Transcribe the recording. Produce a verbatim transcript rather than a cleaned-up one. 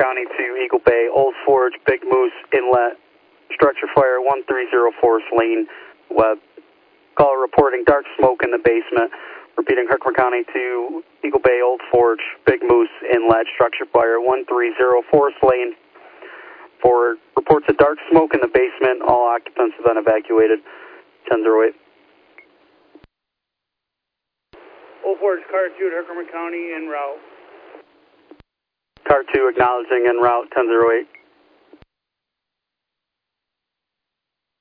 County to Eagle Bay, Old Forge, Big Moose, Inlet, structure fire one three zero four, Saline, Webb. Caller reporting dark smoke in the basement. Repeating, Herkimer County to Eagle Bay, Old Forge, Big Moose, Inlet, structure fire one three zero four, Saline. For reports of dark smoke in the basement, all occupants have been evacuated. ten oh eight. Old Forge, car two to Herkimer County en route. Car two acknowledging en route, ten oh eight.